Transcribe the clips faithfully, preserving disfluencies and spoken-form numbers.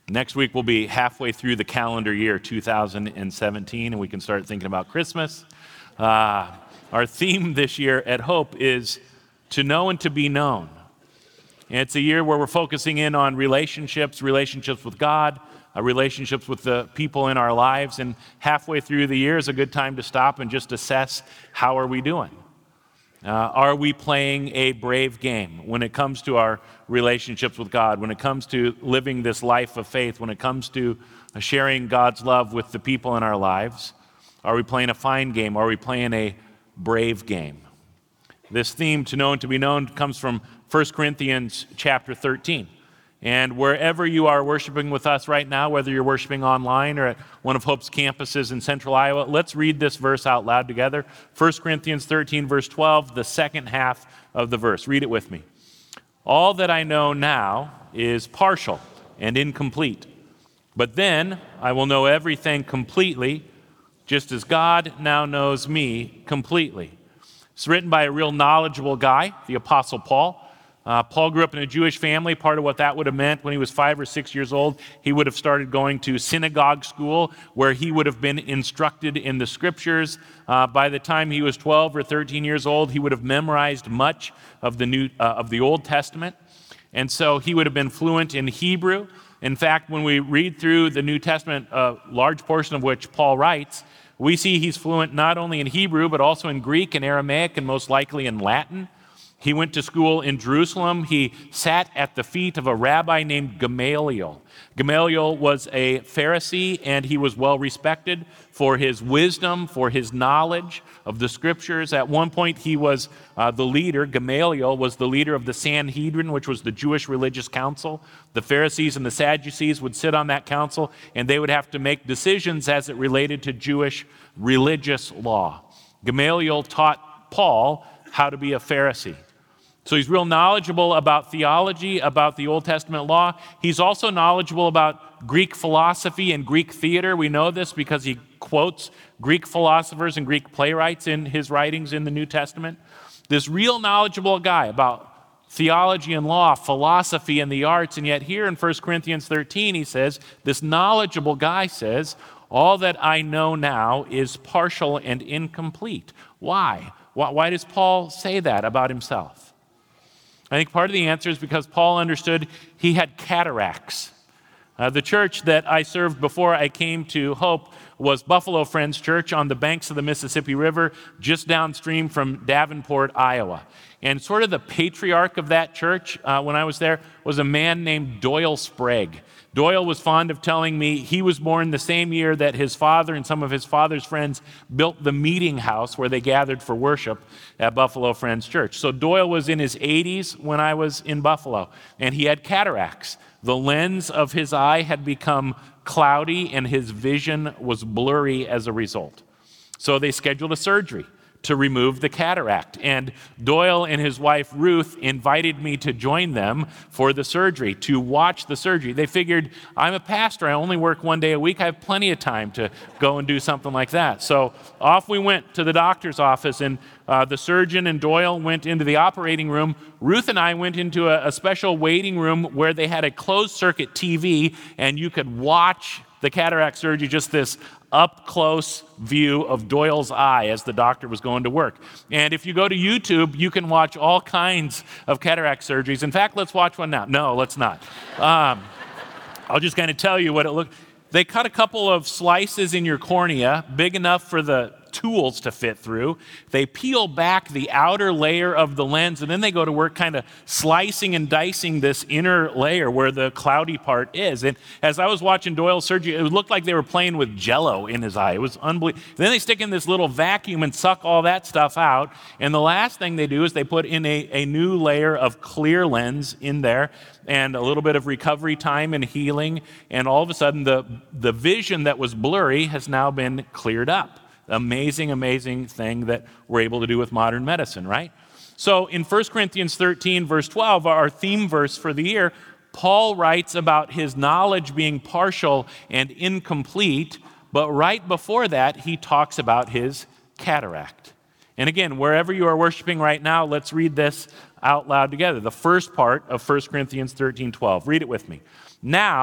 Next week we'll be halfway through the calendar year two thousand seventeen, and we can start thinking about Christmas. Uh, our theme this year at Hope is to know and to be known. And it's a year where we're focusing in on relationships, relationships with God, uh, relationships with the people in our lives. And halfway through the year is a good time to stop and just assess, how are we doing? Uh, are we playing a brave game when it comes to our relationships with God, when it comes to living this life of faith, when it comes to sharing God's love with the people in our lives? Are we playing a fine game? Are we playing a brave game? This theme, to know and to be known, comes from First Corinthians chapter thirteen. And wherever you are worshiping with us right now, whether you're worshiping online or at one of Hope's campuses in central Iowa, let's read this verse out loud together. First Corinthians thirteen, verse twelve, the second half of the verse. Read it with me. All that I know now is partial and incomplete, but then I will know everything completely, just as God now knows me completely. It's written by a real knowledgeable guy, the Apostle Paul. Uh, Paul grew up in a Jewish family. Part of what that would have meant when he was five or six years old, he would have started going to synagogue school where he would have been instructed in the scriptures. Uh, by the time he was twelve or thirteen years old, he would have memorized much of the New uh, of the Old Testament. And so he would have been fluent in Hebrew. In fact, when we read through the New Testament, a large portion of which Paul writes, we see he's fluent not only in Hebrew, but also in Greek and Aramaic, and most likely in Latin. He went to school in Jerusalem. He sat at the feet of a rabbi named Gamaliel. Gamaliel was a Pharisee, and he was well respected for his wisdom, for his knowledge of the scriptures. At one point, he was uh, the leader. Gamaliel was the leader of the Sanhedrin, which was the Jewish religious council. The Pharisees and the Sadducees would sit on that council, and they would have to make decisions as it related to Jewish religious law. Gamaliel taught Paul how to be a Pharisee. So he's real knowledgeable about theology, about the Old Testament law. He's also knowledgeable about Greek philosophy and Greek theater. We know this because he quotes Greek philosophers and Greek playwrights in his writings in the New Testament. This real knowledgeable guy about theology and law, philosophy and the arts, and yet here in First Corinthians thirteen, he says, this knowledgeable guy says, all that I know now is partial and incomplete. Why? Why does Paul say that about himself? I think part of the answer is because Paul understood he had cataracts. Uh, the church that I served before I came to Hope was Buffalo Friends Church on the banks of the Mississippi River, just downstream from Davenport, Iowa. And sort of the patriarch of that church uh, when I was there was a man named Doyle Sprague. Doyle was fond of telling me he was born the same year that his father and some of his father's friends built the meeting house where they gathered for worship at Buffalo Friends Church. So Doyle was in his eighties when I was in Buffalo, and he had cataracts. The lens of his eye had become cloudy, and his vision was blurry as a result. So they scheduled a surgery to remove the cataract. And Doyle and his wife Ruth invited me to join them for the surgery, to watch the surgery. They figured, I'm a pastor, I only work one day a week, I have plenty of time to go and do something like that. So off we went to the doctor's office, and uh, the surgeon and Doyle went into the operating room. Ruth and I went into a, a special waiting room where they had a closed circuit T V, and you could watch the cataract surgery, just this up-close view of Doyle's eye as the doctor was going to work. And if you go to YouTube, you can watch all kinds of cataract surgeries. In fact, let's watch one now. No, let's not. Um, I'll just kind of tell you what it looked. They cut a couple of slices in your cornea, big enough for the tools to fit through. They peel back the outer layer of the lens, and then they go to work kind of slicing and dicing this inner layer where the cloudy part is. And as I was watching Doyle's surgery, it looked like they were playing with Jell-O in his eye. It was unbelievable. Then they stick in this little vacuum and suck all that stuff out. And the last thing they do is they put in a, a new layer of clear lens in there, and a little bit of recovery time and healing. And all of a sudden, the, the vision that was blurry has now been cleared up. Amazing, amazing thing that we're able to do with modern medicine, right? So in First Corinthians thirteen, verse twelve, our theme verse for the year, Paul writes about his knowledge being partial and incomplete, but right before that, he talks about his cataract. And again, wherever you are worshiping right now, let's read this out loud together. The first part of First Corinthians thirteen twelve. Read it with me. Now,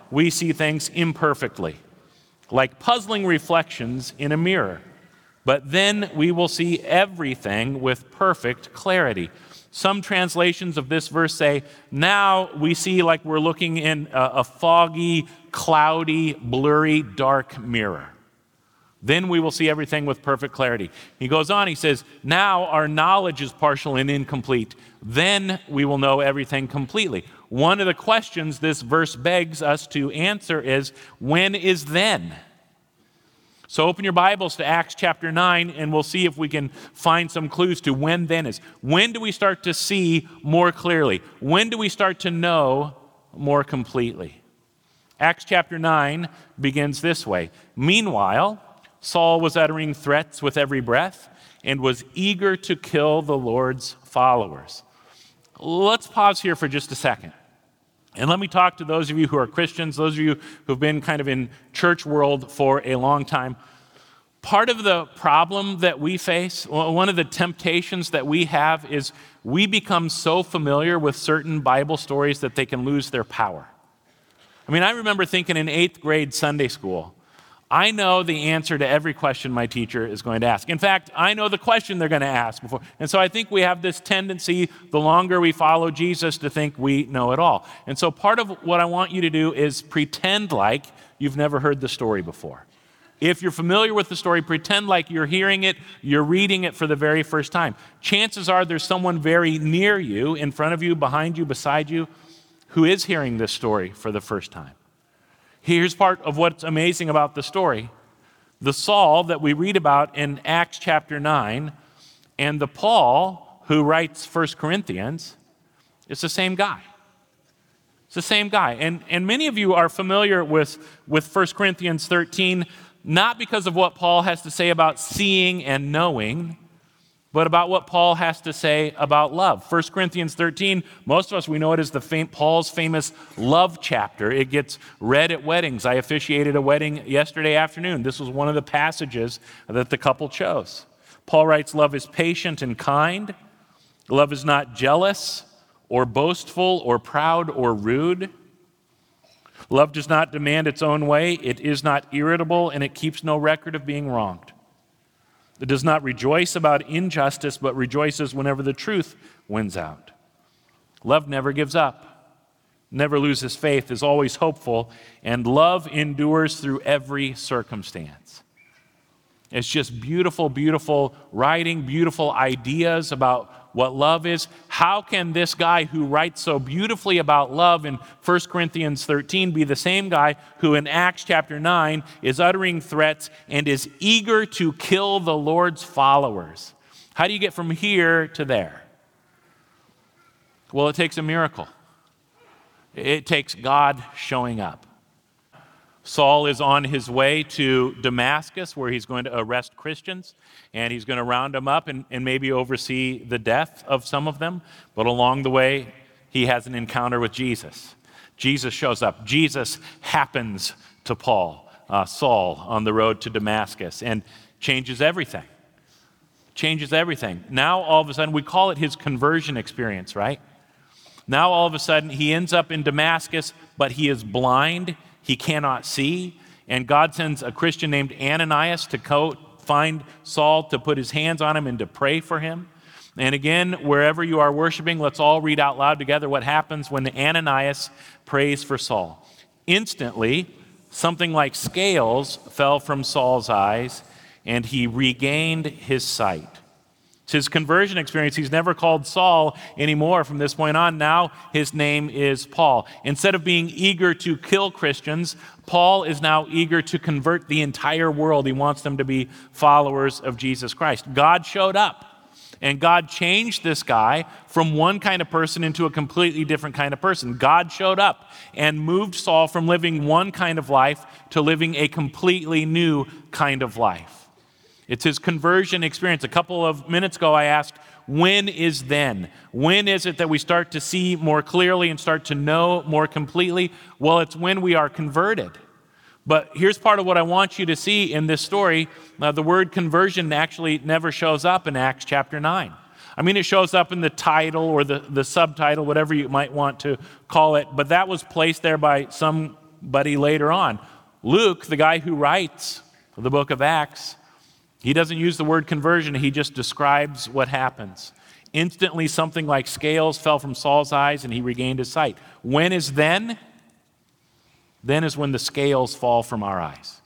we see things imperfectly, like puzzling reflections in a mirror. But then we will see everything with perfect clarity. Some translations of this verse say, now we see like we're looking in a, a foggy, cloudy, blurry, dark mirror. Then we will see everything with perfect clarity. He goes on, he says, now our knowledge is partial and incomplete. Then we will know everything completely. One of the questions this verse begs us to answer is, when is then? So open your Bibles to Acts chapter nine, and we'll see if we can find some clues to when then is. When do we start to see more clearly? When do we start to know more completely? Acts chapter nine begins this way. Meanwhile, Saul was uttering threats with every breath and was eager to kill the Lord's followers. Let's pause here for just a second. And let me talk to those of you who are Christians, those of you who've been kind of in church world for a long time. Part of the problem that we face, one of the temptations that we have is we become so familiar with certain Bible stories that they can lose their power. I mean, I remember thinking in eighth grade Sunday school, I know the answer to every question my teacher is going to ask. In fact, I know the question they're going to ask before. And so I think we have this tendency, the longer we follow Jesus, to think we know it all. And so part of what I want you to do is pretend like you've never heard the story before. If you're familiar with the story, pretend like you're hearing it, you're reading it for the very first time. Chances are there's someone very near you, in front of you, behind you, beside you, who is hearing this story for the first time. Here's part of what's amazing about the story. The Saul that we read about in Acts chapter nine and the Paul who writes First Corinthians, it's the same guy. It's the same guy. And, and many of you are familiar with, with First Corinthians thirteen, not because of what Paul has to say about seeing and knowing, but about what Paul has to say about love. First Corinthians thirteen, most of us, we know it as the fam- Paul's famous love chapter. It gets read at weddings. I officiated a wedding yesterday afternoon. This was one of the passages that the couple chose. Paul writes, love is patient and kind. Love is not jealous or boastful or proud or rude. Love does not demand its own way. It is not irritable, and it keeps no record of being wronged. It does not rejoice about injustice, but rejoices whenever the truth wins out. Love never gives up, never loses faith, is always hopeful, and love endures through every circumstance. It's just beautiful, beautiful writing, beautiful ideas about what love is. How can this guy who writes so beautifully about love in First Corinthians thirteen be the same guy who in Acts chapter nine is uttering threats and is eager to kill the Lord's followers? How do you get from here to there? Well, it takes a miracle. It takes God showing up. Saul is on his way to Damascus, where he's going to arrest Christians, and he's going to round them up and, and maybe oversee the death of some of them. But along the way, he has an encounter with Jesus. Jesus shows up. Jesus happens to Paul, uh, Saul, on the road to Damascus, and changes everything. Changes everything. Now, all of a sudden, we call it his conversion experience, right? Now, all of a sudden, he ends up in Damascus, but he is blind. He cannot see, and God sends a Christian named Ananias to go find Saul, to put his hands on him and to pray for him. And again, wherever you are worshiping, let's all read out loud together what happens when Ananias prays for Saul. Instantly, something like scales fell from Saul's eyes, and he regained his sight. It's his conversion experience. He's never called Saul anymore from this point on. Now his name is Paul. Instead of being eager to kill Christians, Paul is now eager to convert the entire world. He wants them to be followers of Jesus Christ. God showed up, and God changed this guy from one kind of person into a completely different kind of person. God showed up and moved Saul from living one kind of life to living a completely new kind of life. It's his conversion experience. A couple of minutes ago, I asked, when is then? When is it that we start to see more clearly and start to know more completely? Well, it's when we are converted. But here's part of what I want you to see in this story. Uh, the word conversion actually never shows up in Acts chapter nine. I mean, it shows up in the title or the, the subtitle, whatever you might want to call it, but that was placed there by some somebody later on. Luke, the guy who writes the book of Acts, he doesn't use the word conversion, he just describes what happens. Instantly, something like scales fell from Saul's eyes and he regained his sight. When is then? Then is when the scales fall from our eyes.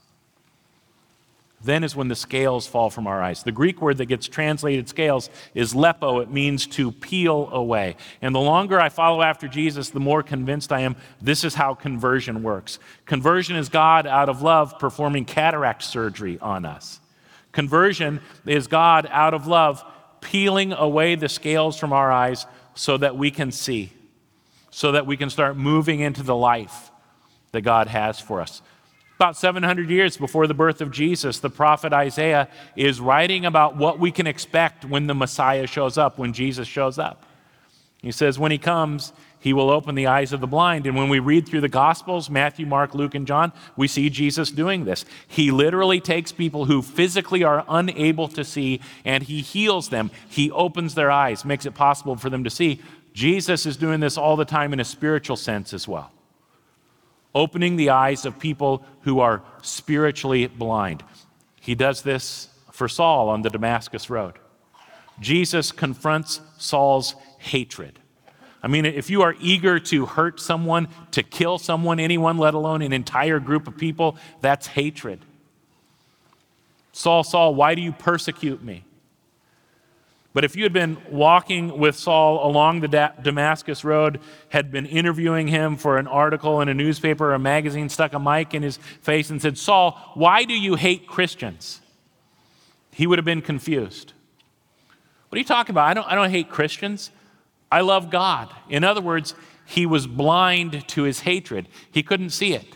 Then is when the scales fall from our eyes. The Greek word that gets translated scales is lepo. It means to peel away. And the longer I follow after Jesus, the more convinced I am this is how conversion works. Conversion is God, out of love, performing cataract surgery on us. Conversion is God, out of love, peeling away the scales from our eyes so that we can see, so that we can start moving into the life that God has for us. About seven hundred years before the birth of Jesus, the prophet Isaiah is writing about what we can expect when the Messiah shows up, when Jesus shows up. He says, when he comes, he will open the eyes of the blind. And when we read through the Gospels, Matthew, Mark, Luke, and John, we see Jesus doing this. He literally takes people who physically are unable to see and he heals them. He opens their eyes, makes it possible for them to see. Jesus is doing this all the time in a spiritual sense as well, opening the eyes of people who are spiritually blind. He does this for Saul on the Damascus Road. Jesus confronts Saul's hatred. I mean, if you are eager to hurt someone, to kill someone, anyone, let alone an entire group of people, that's hatred. Saul, Saul, why do you persecute me? But if you had been walking with Saul along the da- Damascus Road, had been interviewing him for an article in a newspaper or a magazine, stuck a mic in his face and said, Saul, why do you hate Christians? He would have been confused. What are you talking about? I don't, I don't hate Christians. I love God. In other words, he was blind to his hatred. He couldn't see it.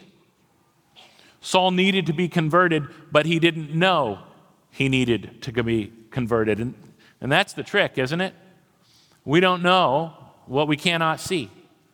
Saul needed to be converted, but he didn't know he needed to be converted. And And that's the trick, isn't it? We don't know what we cannot see.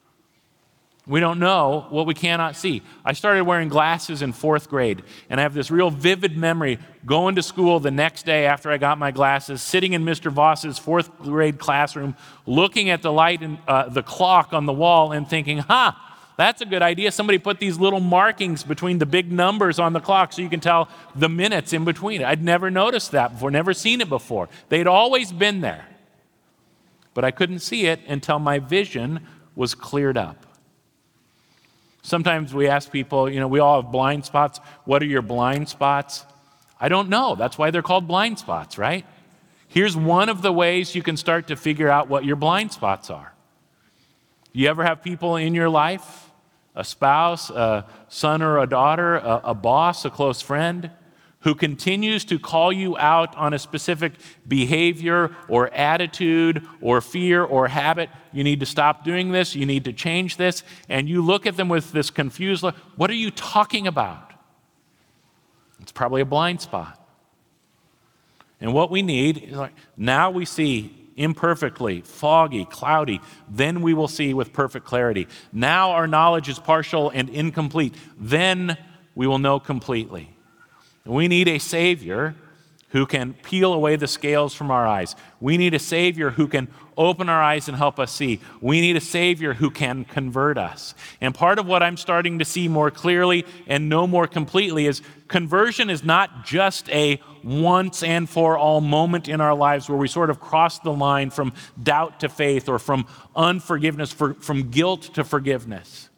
We don't know what we cannot see. I started wearing glasses in fourth grade, and I have this real vivid memory going to school the next day after I got my glasses, sitting in Mister Voss's fourth grade classroom, looking at the light and uh, the clock on the wall and thinking, huh, that's a good idea. Somebody put these little markings between the big numbers on the clock so you can tell the minutes in between. I'd never noticed that before, never seen it before. They'd always been there. But I couldn't see it until my vision was cleared up. Sometimes we ask people, you know, we all have blind spots. What are your blind spots? I don't know. That's why they're called blind spots, right? Here's one of the ways you can start to figure out what your blind spots are. You ever have people in your life, a spouse, a son or a daughter, a, a boss, a close friend, who continues to call you out on a specific behavior or attitude or fear or habit? You need to stop doing this. You need to change this. And you look at them with this confused look. What are you talking about? It's probably a blind spot. And what we need is like, now we see imperfectly, foggy, cloudy, then we will see with perfect clarity. Now our knowledge is partial and incomplete, then we will know completely. We need a Savior who can peel away the scales from our eyes. We need a Savior who can open our eyes and help us see. We need a Savior who can convert us. And part of what I'm starting to see more clearly and know more completely is conversion is not just a once and for all moment in our lives where we sort of cross the line from doubt to faith or from unforgiveness, for, from guilt to forgiveness.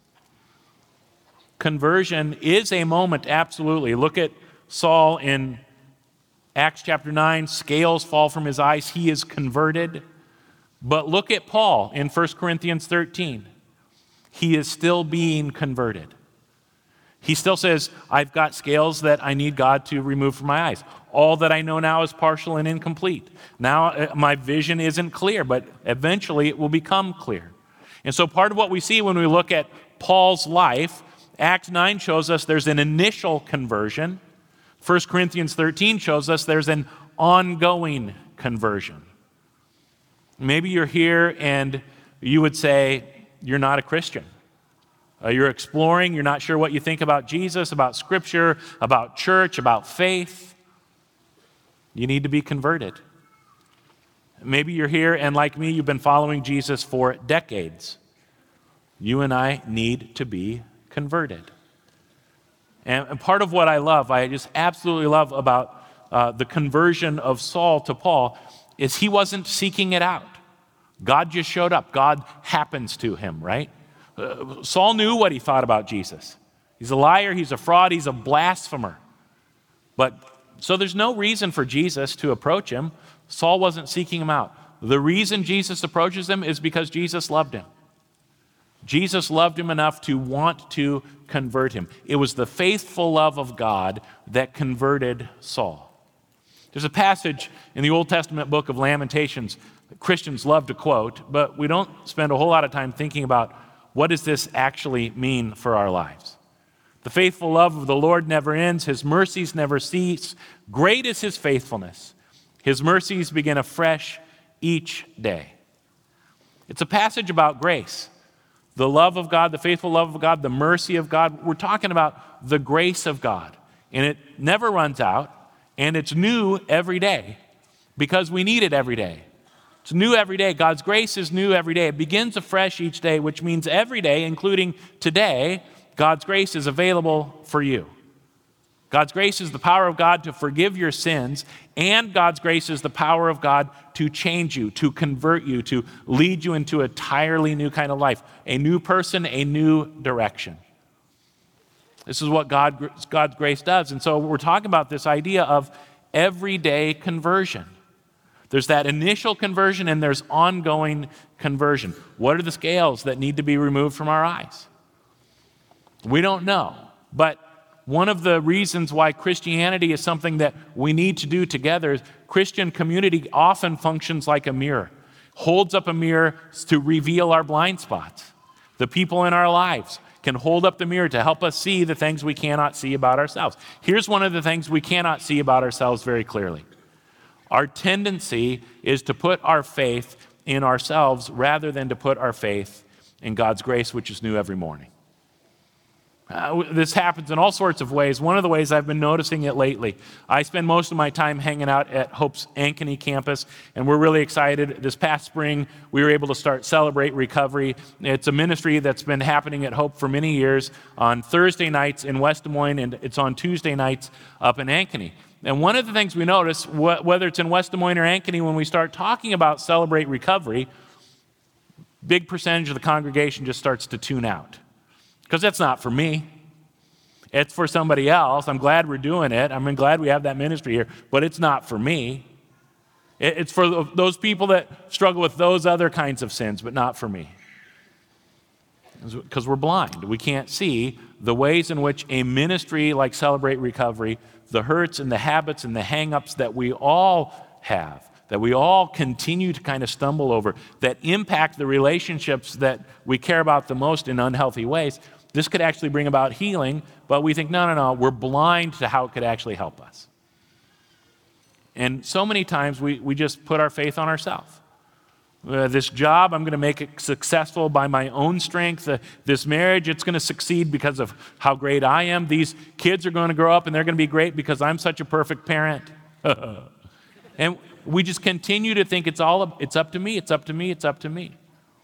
Conversion is a moment, absolutely. Look at Saul in Acts chapter nine, scales fall from his eyes, he is converted. But look at Paul in First Corinthians thirteen. He is still being converted. He still says, I've got scales that I need God to remove from my eyes. All that I know now is partial and incomplete. Now my vision isn't clear, but eventually it will become clear. And so part of what we see when we look at Paul's life, Acts nine shows us there's an initial conversion. First Corinthians thirteen shows us there's an ongoing conversion. Maybe you're here and you would say you're not a Christian. Uh, you're exploring, you're not sure what you think about Jesus, about Scripture, about church, about faith. You need to be converted. Maybe you're here and like me, you've been following Jesus for decades. You and I need to be converted. And, and part of what I love, I just absolutely love about uh, the conversion of Saul to Paul, is he wasn't seeking it out. God just showed up. God happens to him, right? Uh, Saul knew what he thought about Jesus. He's a liar, he's a fraud, he's a blasphemer. But so there's no reason for Jesus to approach him. Saul wasn't seeking him out. The reason Jesus approaches him is because Jesus loved him. Jesus loved him enough to want to convert him. It was the faithful love of God that converted Saul. There's a passage in the Old Testament book of Lamentations that Christians love to quote, but we don't spend a whole lot of time thinking about what does this actually mean for our lives. The faithful love of the Lord never ends. His mercies never cease. Great is his faithfulness. His mercies begin afresh each day. It's a passage about grace. The love of God, the faithful love of God, the mercy of God. We're talking about the grace of God. And it never runs out, and it's new every day because we need it every day. It's new every day. God's grace is new every day. It begins afresh each day, which means every day, including today, God's grace is available for you. God's grace is the power of God to forgive your sins, and God's grace is the power of God to change you, to convert you, to lead you into a entirely new kind of life, a new person, a new direction. This is what God, God's grace does. And so we're talking about this idea of everyday conversion. There's that initial conversion and there's ongoing conversion. What are the scales that need to be removed from our eyes? We don't know, but one of the reasons why Christianity is something that we need to do together is Christian community often functions like a mirror, holds up a mirror to reveal our blind spots. The people in our lives can hold up the mirror to help us see the things we cannot see about ourselves. Here's one of the things we cannot see about ourselves very clearly. Our tendency is to put our faith in ourselves rather than to put our faith in God's grace, which is new every morning. Uh, this happens in all sorts of ways. One of the ways I've been noticing it lately, I spend most of my time hanging out at Hope's Ankeny campus, and we're really excited. This past spring, we were able to start Celebrate Recovery. It's a ministry that's been happening at Hope for many years on Thursday nights in West Des Moines, and it's on Tuesday nights up in Ankeny. And one of the things we notice, wh- whether it's in West Des Moines or Ankeny, when we start talking about Celebrate Recovery, big percentage of the congregation just starts to tune out. Because that's not for me. It's for somebody else. I'm glad we're doing it. I'm glad we have that ministry here, but it's not for me. It's for those people that struggle with those other kinds of sins, but not for me. Because we're blind. We can't see the ways in which a ministry like Celebrate Recovery, the hurts and the habits and the hang-ups that we all have, that we all continue to kind of stumble over, that impact the relationships that we care about the most in unhealthy ways. This could actually bring about healing, but we think, no, no, no, we're blind to how it could actually help us. And so many times we, we just put our faith on ourselves. Uh, this job, I'm going to make it successful by my own strength. Uh, this marriage, it's going to succeed because of how great I am. These kids are going to grow up and they're going to be great because I'm such a perfect parent. And we just continue to think it's all, it's up to me, it's up to me, it's up to me.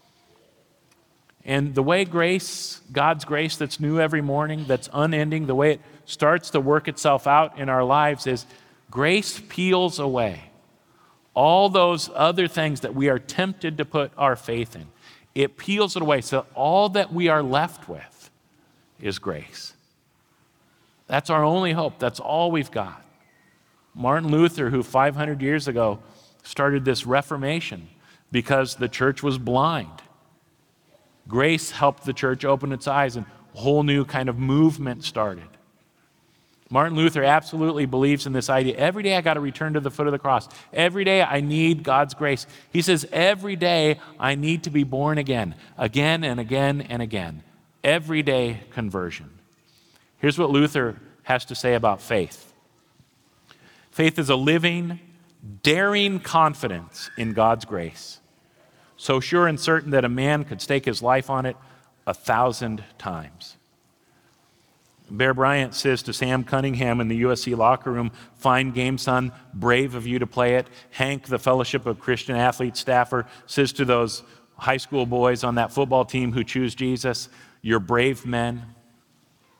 And the way grace, God's grace that's new every morning, that's unending, the way it starts to work itself out in our lives is grace peels away all those other things that we are tempted to put our faith in. It peels it away so all that we are left with is grace. That's our only hope. That's all we've got. Martin Luther, who five hundred years ago started this Reformation because the church was blind. Grace helped the church open its eyes and a whole new kind of movement started. Martin Luther absolutely believes in this idea. Every day I got to return to the foot of the cross. Every day I need God's grace. He says every day I need to be born again, again and again and again. Everyday conversion. Here's what Luther has to say about faith. Faith is a living, daring confidence in God's grace, so sure and certain that a man could stake his life on it a thousand times. Bear Bryant says to Sam Cunningham in the U S C locker room, "Fine game, son, brave of you to play it." Hank, the Fellowship of Christian Athletes staffer, says to those high school boys on that football team who choose Jesus, "You're brave men."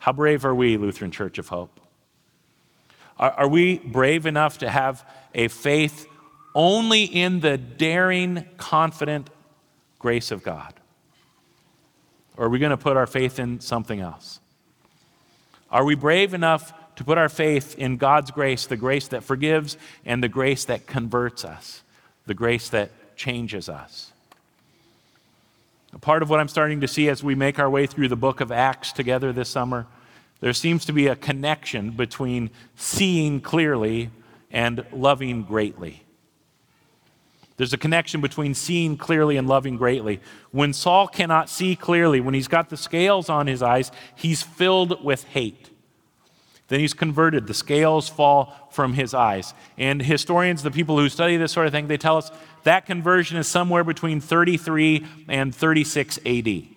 How brave are we, Lutheran Church of Hope? Are, are we brave enough to have a faith only in the daring, confident grace of God? Or are we going to put our faith in something else? Are we brave enough to put our faith in God's grace, the grace that forgives and the grace that converts us, the grace that changes us? A part of what I'm starting to see as we make our way through the book of Acts together this summer, there seems to be a connection between seeing clearly and loving greatly. There's a connection between seeing clearly and loving greatly. When Saul cannot see clearly, when he's got the scales on his eyes, he's filled with hate. Then he's converted. The scales fall from his eyes. And historians, the people who study this sort of thing, they tell us that conversion is somewhere between thirty-three and thirty-six A D.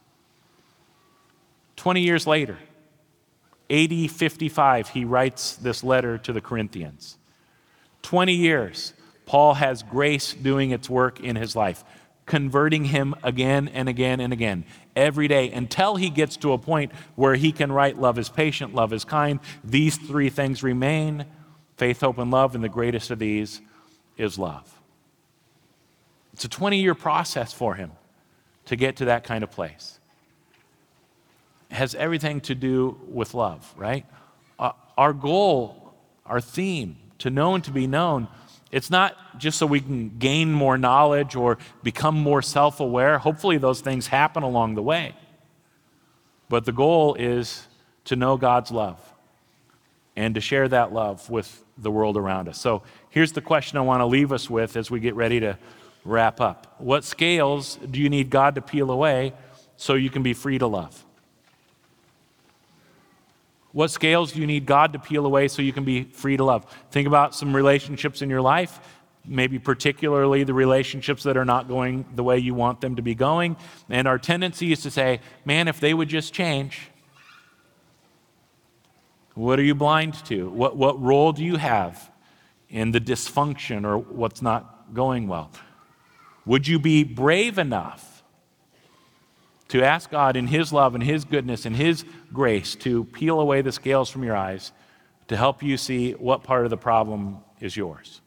twenty years later, A D fifty-five, he writes this letter to the Corinthians. twenty years, Paul has grace doing its work in his life, converting him again and again and again, every day, until he gets to a point where he can write, love is patient, love is kind. These three things remain, faith, hope, and love, and the greatest of these is love. It's a twenty-year process for him to get to that kind of place. It has everything to do with love, right? Uh, our goal, our theme, to know and to be known, it's not just so we can gain more knowledge or become more self-aware. Hopefully those things happen along the way. But the goal is to know God's love and to share that love with the world around us. So here's the question I want to leave us with as we get ready to wrap up. What scales do you need God to peel away so you can be free to love? What scales do you need God to peel away so you can be free to love? Think about some relationships in your life, maybe particularly the relationships that are not going the way you want them to be going. And our tendency is to say, man, if they would just change. What are you blind to? What, what role do you have in the dysfunction or what's not going well? Would you be brave enough to ask God in His love and His goodness and His grace to peel away the scales from your eyes to help you see what part of the problem is yours?